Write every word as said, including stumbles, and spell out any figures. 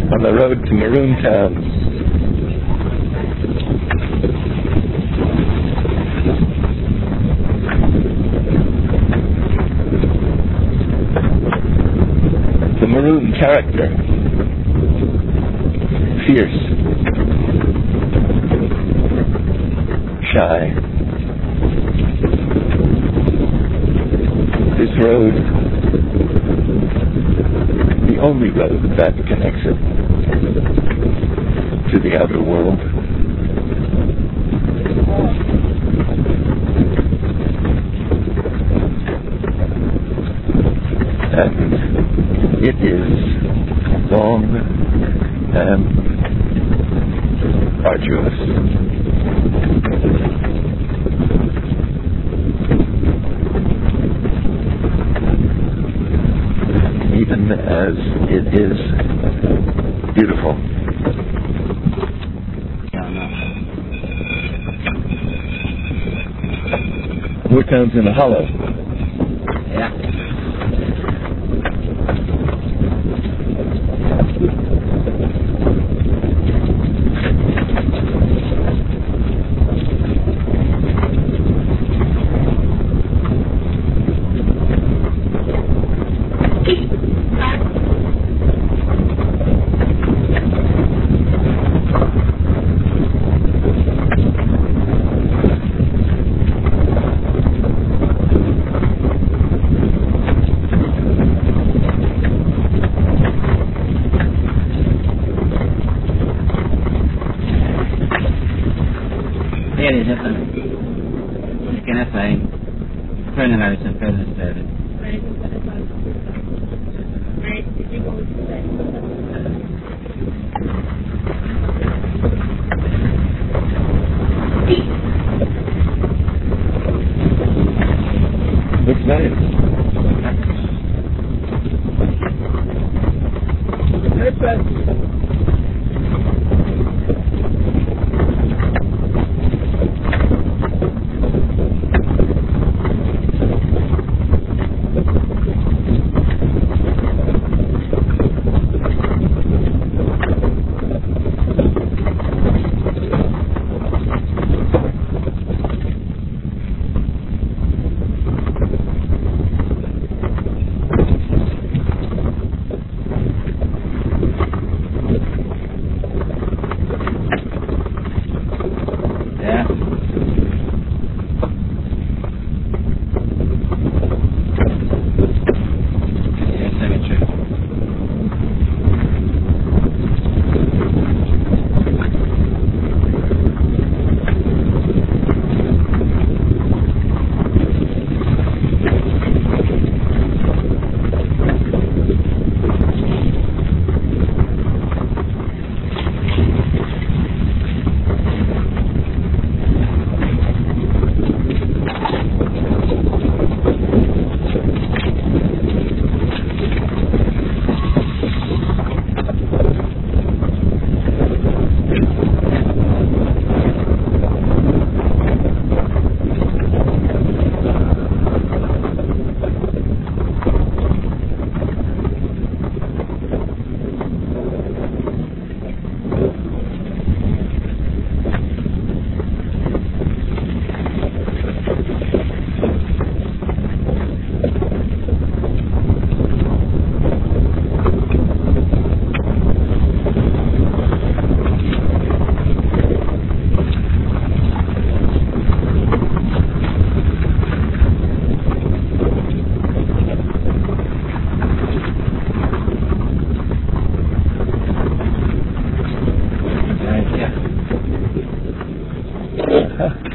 on the road to Maroon Town. The maroon character. Fierce. Shy. This road, the only road that connects it to the outer world. And it is long and arduous. Even as it is beautiful. Woodtown's in a hollow. Yeah. Bene, già sta. Che ne fai? Prendi la ricetta del stereo. Looks nice. Perfect. Huh.